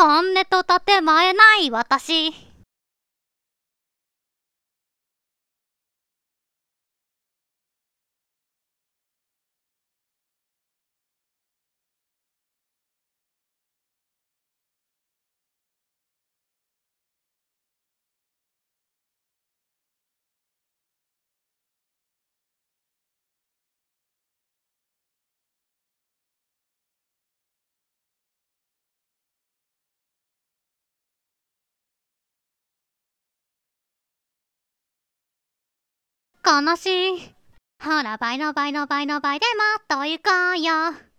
本音と建前ない私。悲しい。ほら倍の倍の倍の倍でもっと行こうよ。